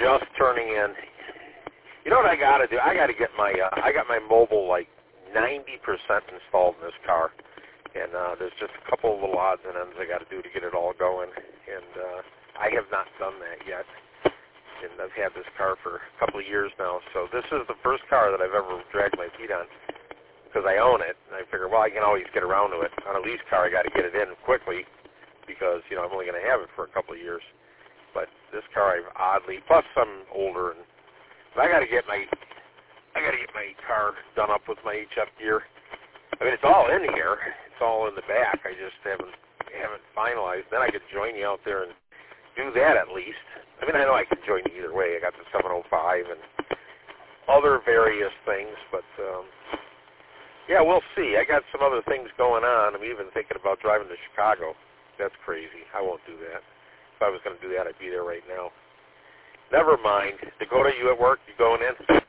just turning in. You know what I got to do? I got to get my, I got my mobile like 90% installed in this car. And there's just a couple of little odds and ends I got to do to get it all going. And I have not done that yet. And I've had this car for a couple of years now. So this is the first car that I've ever dragged my feet on because I own it. And I figure, well, I can always get around to it. On a lease car, I got to get it in quickly because, you know, I'm only going to have it for a couple of years. But this car, I've oddly, plus I'm older, and but I got to get my car done up with my HF gear. I mean, it's all in here. It's all in the back. I just haven't finalized. Then I could join you out there and do that at least. I mean, I know I could join you either way. I got the 705 and other various things, but yeah, we'll see. I got some other things going on. I'm even thinking about driving to Chicago. That's crazy. I won't do that. If I was going to do that, I'd be there right now. Never mind. Dakota, you at work? You going in?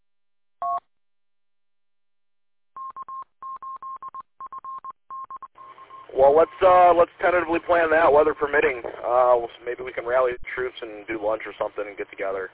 Well, let's tentatively plan that, weather permitting. Maybe we can rally the troops and do lunch or something and get together.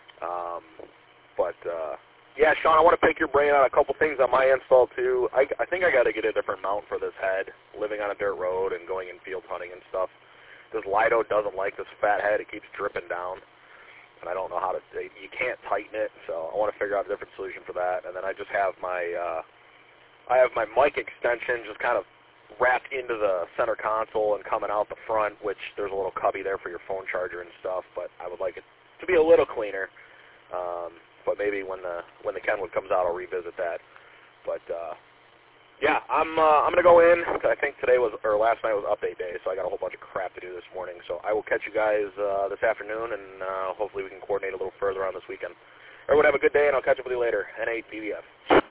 Yeah, Sean, I want to pick your brain on a couple things on my install too. I think I got to get a different mount for this head. Living on a dirt road and going in field hunting and stuff. This Lido doesn't like this fat head. It keeps dripping down, and I don't know how to. You can't tighten it, so I want to figure out a different solution for that. And then I just have my mic extension just kind of wrapped into the center console and coming out the front, which there's a little cubby there for your phone charger and stuff, but I would like it to be a little cleaner. But maybe when the Kenwood comes out, I'll revisit that. But yeah, I'm gonna go in. I think last night was update day, so I got a whole bunch of crap to do this morning. So I will catch you guys this afternoon, and hopefully we can coordinate a little further on this weekend. Everyone have a good day, and I'll catch up with you later. N8BBF.